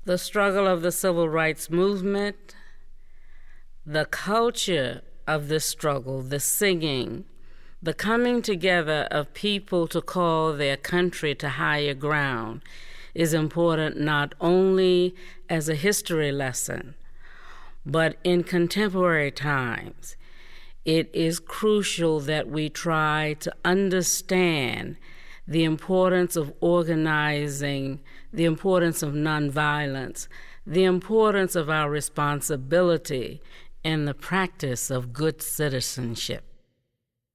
The struggle of the civil rights movement, the culture of this struggle, the singing, the coming together of people to call their country to higher ground is important not only as a history lesson, but in contemporary times. It is crucial that we try to understand the importance of organizing, the importance of nonviolence, the importance of our responsibility in the practice of good citizenship.